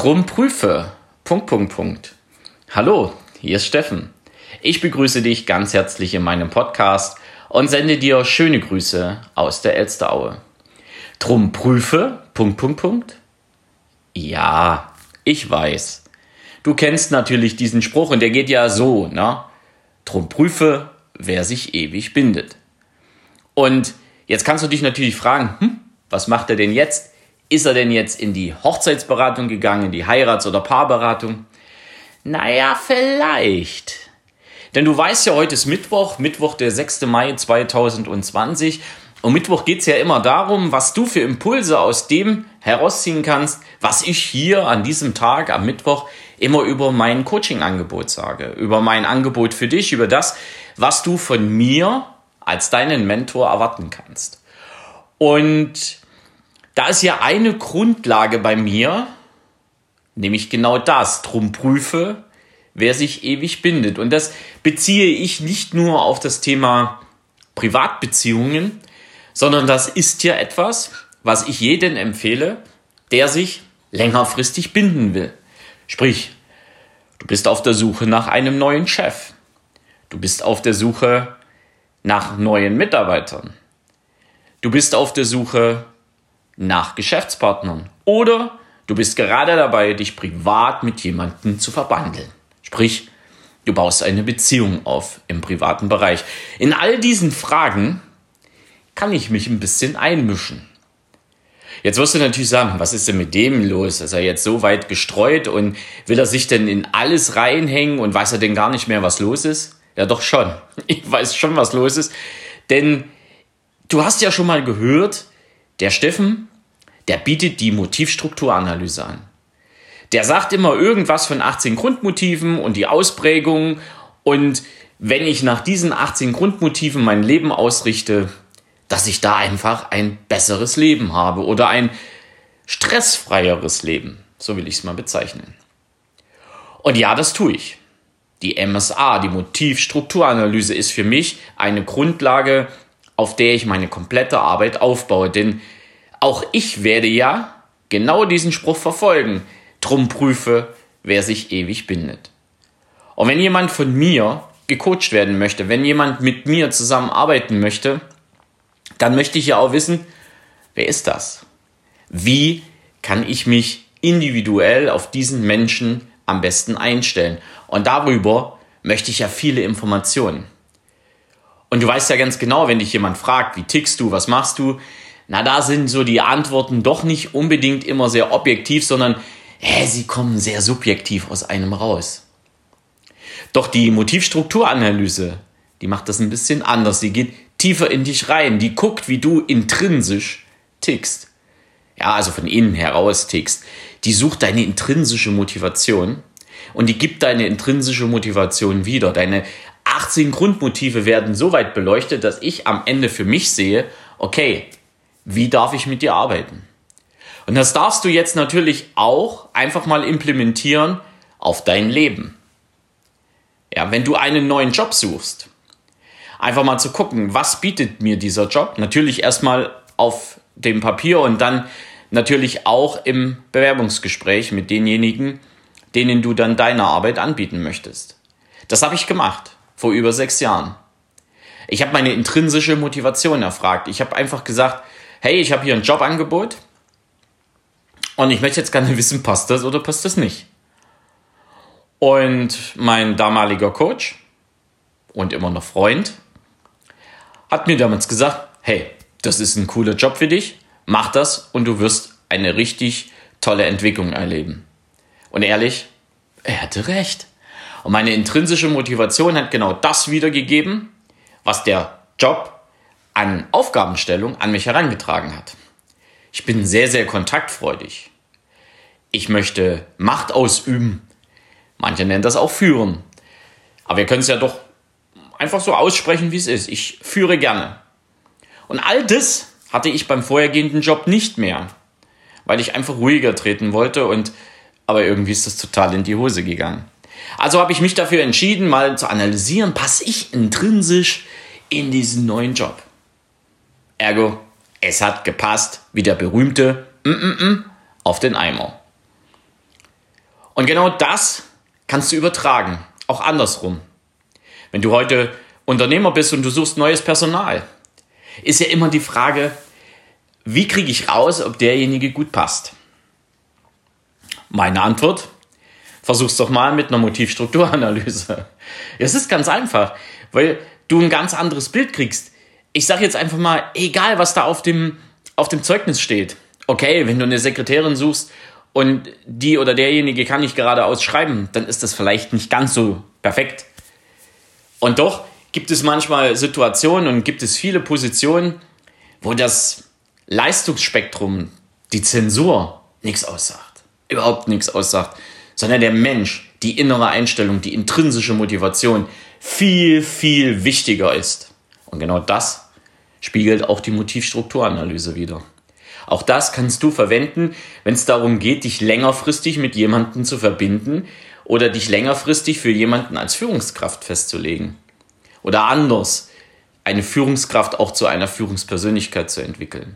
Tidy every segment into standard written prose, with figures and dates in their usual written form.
Drum prüfe. ... Hallo, hier ist Steffen. Ich begrüße dich ganz herzlich in meinem Podcast und sende dir schöne Grüße aus der Elsteraue. Drum prüfe... ... Ja, ich weiß. Du kennst natürlich diesen Spruch und der geht ja so, ne? Drum prüfe, wer sich ewig bindet. Und jetzt kannst du dich natürlich fragen, was macht er denn jetzt? Ist er denn jetzt in die Hochzeitsberatung gegangen, in die Heirats- oder Paarberatung? Naja, vielleicht. Denn du weißt ja, heute ist Mittwoch der 6. Mai 2020. Und Mittwoch geht es ja immer darum, was du für Impulse aus dem herausziehen kannst, was ich hier an diesem Tag, am Mittwoch, immer über mein Coaching-Angebot sage. Über mein Angebot für dich, über das, was du von mir als deinen Mentor erwarten kannst. Und da ist ja eine Grundlage bei mir, nämlich genau das, drum prüfe, wer sich ewig bindet. Und das beziehe ich nicht nur auf das Thema Privatbeziehungen, sondern das ist ja etwas, was ich jedem empfehle, der sich längerfristig binden will. Sprich, du bist auf der Suche nach einem neuen Chef. Du bist auf der Suche nach neuen Mitarbeitern. Du bist auf der Suche nach Geschäftspartnern. Oder du bist gerade dabei, dich privat mit jemandem zu verbandeln. Sprich, du baust eine Beziehung auf im privaten Bereich. In all diesen Fragen kann ich mich ein bisschen einmischen. Jetzt wirst du natürlich sagen, was ist denn mit dem los? Ist er jetzt so weit gestreut und will er sich denn in alles reinhängen und weiß er denn gar nicht mehr, was los ist? Ja, doch schon. Ich weiß schon, was los ist. Denn du hast ja schon mal gehört, der Steffen, der bietet die Motivstrukturanalyse an. Der sagt immer irgendwas von 18 Grundmotiven und die Ausprägung. Und wenn ich nach diesen 18 Grundmotiven mein Leben ausrichte, dass ich da einfach ein besseres Leben habe oder ein stressfreieres Leben. So will ich es mal bezeichnen. Und ja, das tue ich. Die MSA, die Motivstrukturanalyse, ist für mich eine Grundlage, auf der ich meine komplette Arbeit aufbaue. Denn auch ich werde ja genau diesen Spruch verfolgen. Drum prüfe, wer sich ewig bindet. Und wenn jemand von mir gecoacht werden möchte, wenn jemand mit mir zusammenarbeiten möchte, dann möchte ich ja auch wissen, wer ist das? Wie kann ich mich individuell auf diesen Menschen am besten einstellen? Und darüber möchte ich ja viele Informationen. Und du weißt ja ganz genau, wenn dich jemand fragt, wie tickst du, was machst du? Na, da sind so die Antworten doch nicht unbedingt immer sehr objektiv, sondern sie kommen sehr subjektiv aus einem raus. Doch die Motivstrukturanalyse, die macht das ein bisschen anders. Die geht tiefer in dich rein. Die guckt, wie du intrinsisch tickst. Ja, also von innen heraus tickst. Die sucht deine intrinsische Motivation und die gibt deine intrinsische Motivation wieder. Deine 18 Grundmotive werden so weit beleuchtet, dass ich am Ende für mich sehe, okay, wie darf ich mit dir arbeiten? Und das darfst du jetzt natürlich auch einfach mal implementieren auf dein Leben. Ja, wenn du einen neuen Job suchst, einfach mal zu gucken, was bietet mir dieser Job? Natürlich erstmal auf dem Papier und dann natürlich auch im Bewerbungsgespräch mit denjenigen, denen du dann deine Arbeit anbieten möchtest. Das habe ich gemacht, vor über 6 Jahren. Ich habe meine intrinsische Motivation erfragt. Ich habe einfach gesagt, hey, ich habe hier ein Jobangebot und ich möchte jetzt gerne wissen, passt das oder passt das nicht? Und mein damaliger Coach und immer noch Freund hat mir damals gesagt, hey, das ist ein cooler Job für dich, mach das und du wirst eine richtig tolle Entwicklung erleben. Und ehrlich, er hatte recht. Und meine intrinsische Motivation hat genau das wiedergegeben, was der Job an Aufgabenstellung an mich herangetragen hat. Ich bin sehr, sehr kontaktfreudig. Ich möchte Macht ausüben. Manche nennen das auch führen. Aber wir können es ja doch einfach so aussprechen, wie es ist. Ich führe gerne. Und all das hatte ich beim vorhergehenden Job nicht mehr, weil ich einfach ruhiger treten wollte aber irgendwie ist das total in die Hose gegangen. Also habe ich mich dafür entschieden, mal zu analysieren, passe ich intrinsisch in diesen neuen Job? Ergo, es hat gepasst, wie der berühmte auf den Eimer. Und genau das kannst du übertragen, auch andersrum. Wenn du heute Unternehmer bist und du suchst neues Personal, ist ja immer die Frage, wie kriege ich raus, ob derjenige gut passt? Meine Antwort: Versuch's doch mal mit einer Motivstrukturanalyse. Es ist ganz einfach, weil du ein ganz anderes Bild kriegst. Ich sage jetzt einfach mal, egal was da auf dem Zeugnis steht. Okay, wenn du eine Sekretärin suchst und die oder derjenige kann nicht geradeaus schreiben, dann ist das vielleicht nicht ganz so perfekt. Und doch gibt es manchmal Situationen und gibt es viele Positionen, wo das Leistungsspektrum, die Zensur, nichts aussagt. Überhaupt nichts aussagt. Sondern der Mensch, die innere Einstellung, die intrinsische Motivation viel, viel wichtiger ist. Und genau das spiegelt auch die Motivstrukturanalyse wider. Auch das kannst du verwenden, wenn es darum geht, dich längerfristig mit jemandem zu verbinden oder dich längerfristig für jemanden als Führungskraft festzulegen. Oder anders, eine Führungskraft auch zu einer Führungspersönlichkeit zu entwickeln.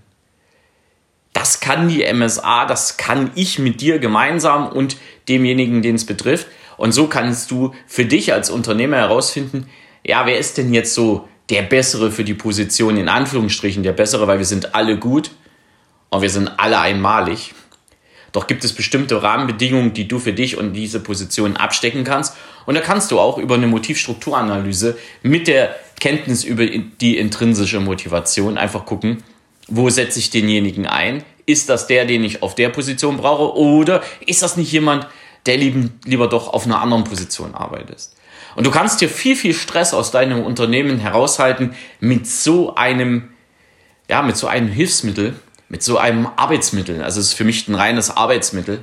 Das kann die MSA, das kann ich mit dir gemeinsam und demjenigen, den es betrifft. Und so kannst du für dich als Unternehmer herausfinden, ja, wer ist denn jetzt so der Bessere für die Position, in Anführungsstrichen der Bessere, weil wir sind alle gut und wir sind alle einmalig. Doch gibt es bestimmte Rahmenbedingungen, die du für dich und diese Position abstecken kannst. Und da kannst du auch über eine Motivstrukturanalyse mit der Kenntnis über die intrinsische Motivation einfach gucken, wo setze ich denjenigen ein? Ist das der, den ich auf der Position brauche? Oder ist das nicht jemand, der lieber doch auf einer anderen Position arbeitet? Und du kannst dir viel, viel Stress aus deinem Unternehmen heraushalten mit so einem Hilfsmittel, mit so einem Arbeitsmittel. Also es ist für mich ein reines Arbeitsmittel.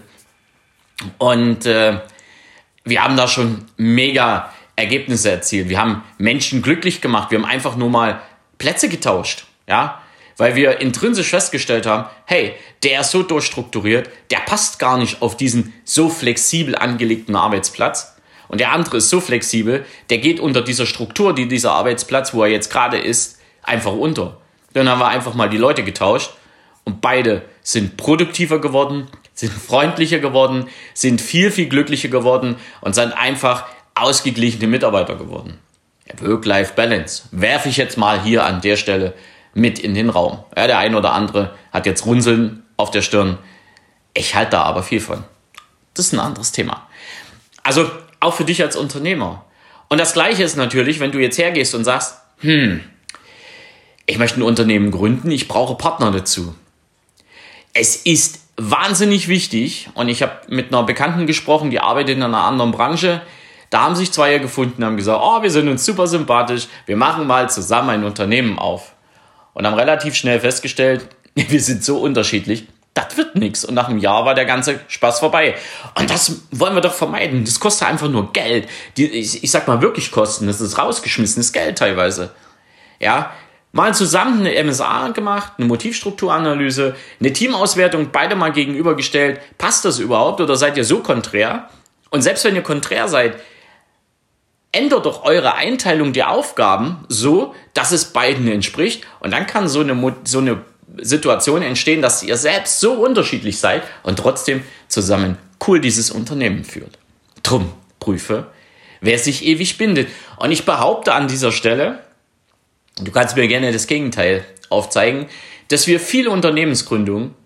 Und wir haben da schon mega Ergebnisse erzielt. Wir haben Menschen glücklich gemacht. Wir haben einfach nur mal Plätze getauscht. Ja, weil wir intrinsisch festgestellt haben, hey, der ist so durchstrukturiert, der passt gar nicht auf diesen so flexibel angelegten Arbeitsplatz. Und der andere ist so flexibel, der geht unter dieser Struktur, die dieser Arbeitsplatz, wo er jetzt gerade ist, einfach unter. Dann haben wir einfach mal die Leute getauscht und beide sind produktiver geworden, sind freundlicher geworden, sind viel, viel glücklicher geworden und sind einfach ausgeglichene Mitarbeiter geworden. Work-Life-Balance werfe ich jetzt mal hier an der Stelle mit in den Raum. Ja, der ein oder andere hat jetzt Runzeln auf der Stirn. Ich halte da aber viel von. Das ist ein anderes Thema. Also auch für dich als Unternehmer. Und das Gleiche ist natürlich, wenn du jetzt hergehst und sagst, ich möchte ein Unternehmen gründen, ich brauche Partner dazu. Es ist wahnsinnig wichtig, und ich habe mit einer Bekannten gesprochen, die arbeitet in einer anderen Branche. Da haben sich zwei gefunden, haben gesagt, wir sind uns super sympathisch, wir machen mal zusammen ein Unternehmen auf. Und haben relativ schnell festgestellt, wir sind so unterschiedlich, das wird nichts. Und nach einem Jahr war der ganze Spaß vorbei. Und das wollen wir doch vermeiden. Das kostet einfach nur Geld. Ich sag mal wirklich Kosten. Das ist rausgeschmissenes Geld teilweise. Ja, mal zusammen eine MSA gemacht, eine Motivstrukturanalyse, eine Teamauswertung, beide mal gegenübergestellt. Passt das überhaupt oder seid ihr so konträr? Und selbst wenn ihr konträr seid, ändert doch eure Einteilung der Aufgaben so, dass es beiden entspricht. Und dann kann so eine Situation entstehen, dass ihr selbst so unterschiedlich seid und trotzdem zusammen cool dieses Unternehmen führt. Drum prüfe, wer sich ewig bindet. Und ich behaupte an dieser Stelle, du kannst mir gerne das Gegenteil aufzeigen, dass wir viele Unternehmensgründungen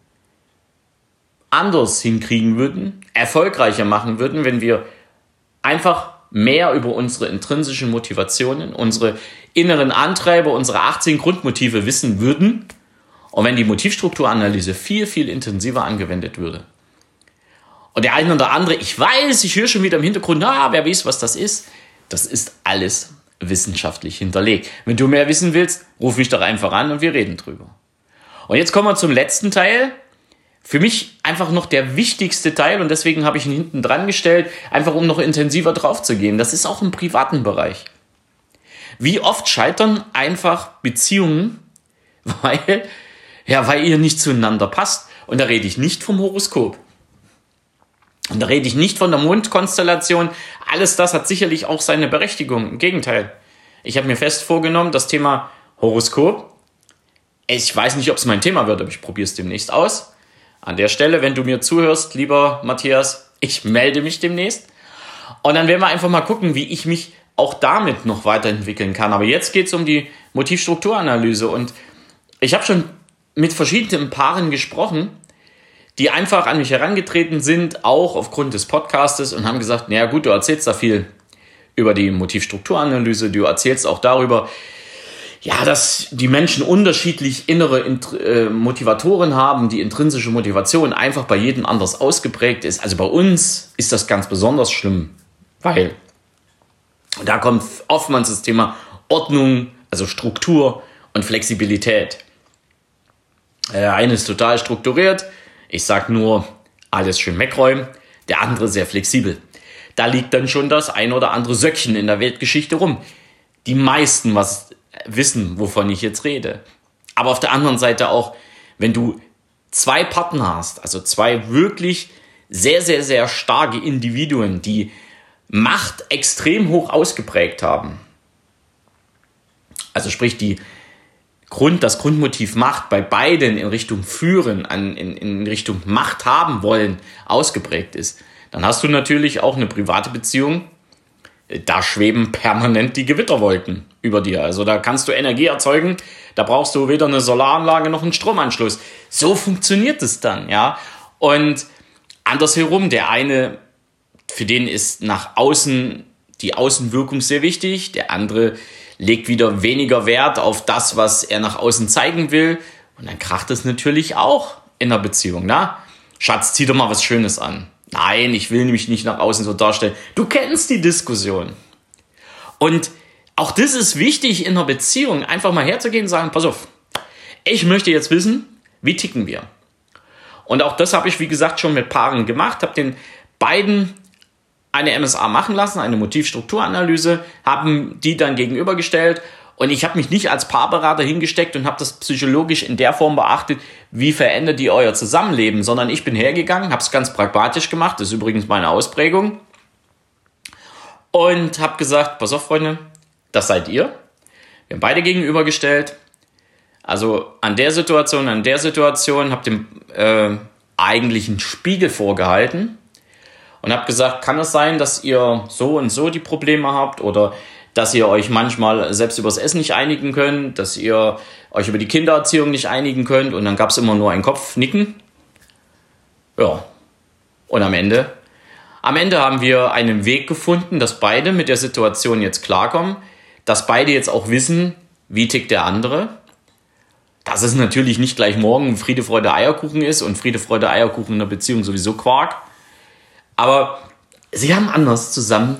anders hinkriegen würden, erfolgreicher machen würden, wenn wir einfach mehr über unsere intrinsischen Motivationen, unsere inneren Antreiber, unsere 18 Grundmotive wissen würden und wenn die Motivstrukturanalyse viel, viel intensiver angewendet würde. Und der eine oder andere, ich weiß, ich höre schon wieder im Hintergrund, wer weiß, was das ist alles wissenschaftlich hinterlegt. Wenn du mehr wissen willst, ruf mich doch einfach an und wir reden drüber. Und jetzt kommen wir zum letzten Teil. Für mich einfach noch der wichtigste Teil und deswegen habe ich ihn hinten dran gestellt, einfach um noch intensiver drauf zu gehen. Das ist auch im privaten Bereich. Wie oft scheitern einfach Beziehungen, weil ihr nicht zueinander passt. Und da rede ich nicht vom Horoskop. Und da rede ich nicht von der Mondkonstellation. Alles das hat sicherlich auch seine Berechtigung. Im Gegenteil. Ich habe mir fest vorgenommen, das Thema Horoskop, ich weiß nicht, ob es mein Thema wird, aber ich probiere es demnächst aus. An der Stelle, wenn du mir zuhörst, lieber Matthias, Ich melde mich demnächst. Und dann werden wir einfach mal gucken, wie ich mich auch damit noch weiterentwickeln kann. Aber jetzt geht es um die Motivstrukturanalyse. Und ich habe schon mit verschiedenen Paaren gesprochen, die einfach an mich herangetreten sind, auch aufgrund des Podcastes, und haben gesagt, naja gut, du erzählst da viel über die Motivstrukturanalyse, du erzählst auch darüber, ja, dass die Menschen unterschiedlich innere Motivatoren haben, die intrinsische Motivation einfach bei jedem anders ausgeprägt ist. Also bei uns ist das ganz besonders schlimm, weil da kommt oftmals das Thema Ordnung, also Struktur und Flexibilität. Der eine ist total strukturiert, ich sag nur, alles schön wegräumen, der andere sehr flexibel. Da liegt dann schon das ein oder andere Söckchen in der Weltgeschichte rum. Die meisten wissen, wovon ich jetzt rede. Aber auf der anderen Seite auch, wenn du zwei Partner hast, also zwei wirklich sehr, sehr, sehr starke Individuen, die Macht extrem hoch ausgeprägt haben. Also sprich, das Grundmotiv Macht bei beiden in Richtung Führen, in Richtung Macht haben wollen, ausgeprägt ist. Dann hast du natürlich auch eine private Beziehung. Da schweben permanent die Gewitterwolken über dir. Also da kannst du Energie erzeugen. Da brauchst du weder eine Solaranlage noch einen Stromanschluss. So funktioniert es dann, ja. Und andersherum, der eine, für den ist nach außen die Außenwirkung sehr wichtig. Der andere legt wieder weniger Wert auf das, was er nach außen zeigen will. Und dann kracht es natürlich auch in der Beziehung, na? Schatz, zieh doch mal was Schönes an. Nein, ich will mich nicht nach außen so darstellen. Du kennst die Diskussion. Und auch das ist wichtig in einer Beziehung, einfach mal herzugehen und sagen, pass auf, ich möchte jetzt wissen, wie ticken wir? Und auch das habe ich, wie gesagt, schon mit Paaren gemacht, habe den beiden eine MSA machen lassen, eine Motivstrukturanalyse, haben die dann gegenübergestellt. Und ich habe mich nicht als Paarberater hingesteckt und habe das psychologisch in der Form beachtet, wie verändert ihr euer Zusammenleben, sondern ich bin hergegangen, habe es ganz pragmatisch gemacht, das ist übrigens meine Ausprägung, und habe gesagt, pass auf Freunde, das seid ihr. Wir haben beide gegenübergestellt, also an der Situation, habe dem eigentlichen Spiegel vorgehalten und habe gesagt, kann es sein, dass ihr so und so die Probleme habt oder dass ihr euch manchmal selbst übers Essen nicht einigen könnt, dass ihr euch über die Kindererziehung nicht einigen könnt, und dann gab es immer nur ein Kopfnicken. Ja, und am Ende haben wir einen Weg gefunden, dass beide mit der Situation jetzt klarkommen, dass beide jetzt auch wissen, wie tickt der andere. Dass es natürlich nicht gleich morgen Friede, Freude, Eierkuchen ist und Friede, Freude, Eierkuchen in der Beziehung sowieso Quark. Aber sie haben anders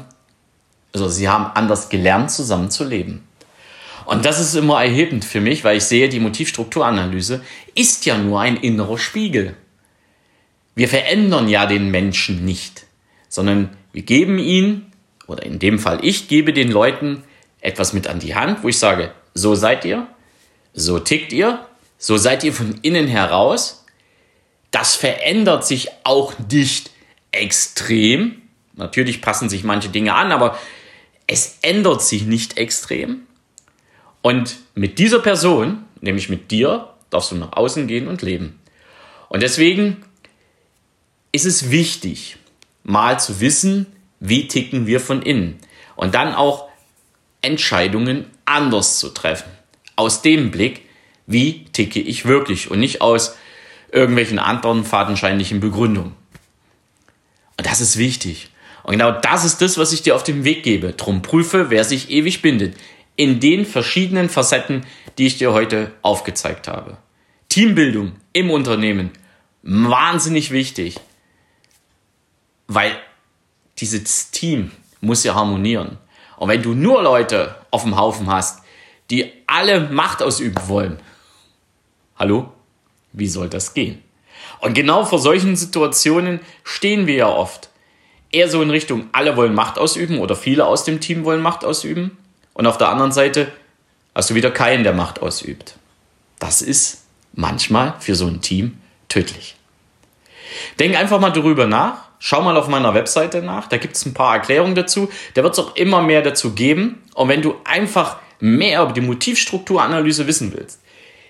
gelernt, zusammen zu leben. Und das ist immer erhebend für mich, weil ich sehe, die Motivstrukturanalyse ist ja nur ein innerer Spiegel. Wir verändern ja den Menschen nicht, sondern wir geben ihn, oder in dem Fall ich gebe den Leuten etwas mit an die Hand, wo ich sage, so seid ihr, so tickt ihr, so seid ihr von innen heraus. Das verändert sich auch nicht extrem. Natürlich passen sich manche Dinge an, aber es ändert sich nicht extrem. Und mit dieser Person, nämlich mit dir, darfst du nach außen gehen und leben. Und deswegen ist es wichtig, mal zu wissen, wie ticken wir von innen. Und dann auch Entscheidungen anders zu treffen. Aus dem Blick, wie ticke ich wirklich und nicht aus irgendwelchen anderen fadenscheinlichen Begründungen. Und das ist wichtig. Und genau das ist das, was ich dir auf den Weg gebe. Drum prüfe, wer sich ewig bindet. In den verschiedenen Facetten, die ich dir heute aufgezeigt habe. Teambildung im Unternehmen. Wahnsinnig wichtig. Weil dieses Team muss ja harmonieren. Und wenn du nur Leute auf dem Haufen hast, die alle Macht ausüben wollen, hallo? Wie soll das gehen? Und genau vor solchen Situationen stehen wir ja oft. Eher so in Richtung, alle wollen Macht ausüben oder viele aus dem Team wollen Macht ausüben. Und auf der anderen Seite hast du wieder keinen, der Macht ausübt. Das ist manchmal für so ein Team tödlich. Denk einfach mal darüber nach. Schau mal auf meiner Webseite nach. Da gibt es ein paar Erklärungen dazu. Da wird es auch immer mehr dazu geben. Und wenn du einfach mehr über die Motivstrukturanalyse wissen willst,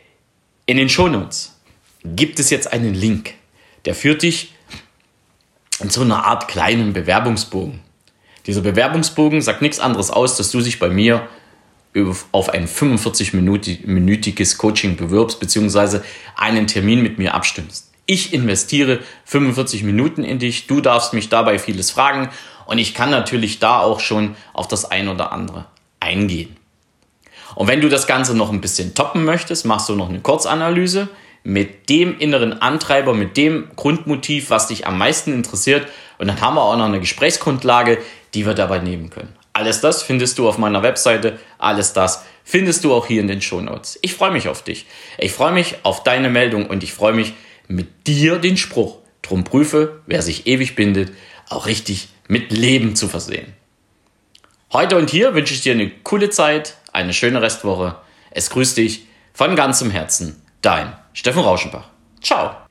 in den Shownotes gibt es jetzt einen Link. Der führt dich in so einer Art kleinen Bewerbungsbogen. Dieser Bewerbungsbogen sagt nichts anderes aus, dass du dich bei mir auf ein 45-minütiges Coaching bewirbst, beziehungsweise einen Termin mit mir abstimmst. Ich investiere 45 Minuten in dich, du darfst mich dabei vieles fragen und ich kann natürlich da auch schon auf das ein oder andere eingehen. Und wenn du das Ganze noch ein bisschen toppen möchtest, machst du noch eine Kurzanalyse mit dem inneren Antreiber, mit dem Grundmotiv, was dich am meisten interessiert. Und dann haben wir auch noch eine Gesprächsgrundlage, die wir dabei nehmen können. Alles das findest du auf meiner Webseite. Alles das findest du auch hier in den Shownotes. Ich freue mich auf dich. Ich freue mich auf deine Meldung und ich freue mich, mit dir den Spruch, drum prüfe, wer sich ewig bindet, auch richtig mit Leben zu versehen. Heute und hier wünsche ich dir eine coole Zeit, eine schöne Restwoche. Es grüßt dich von ganzem Herzen, dein Steffen Rauschenbach. Ciao.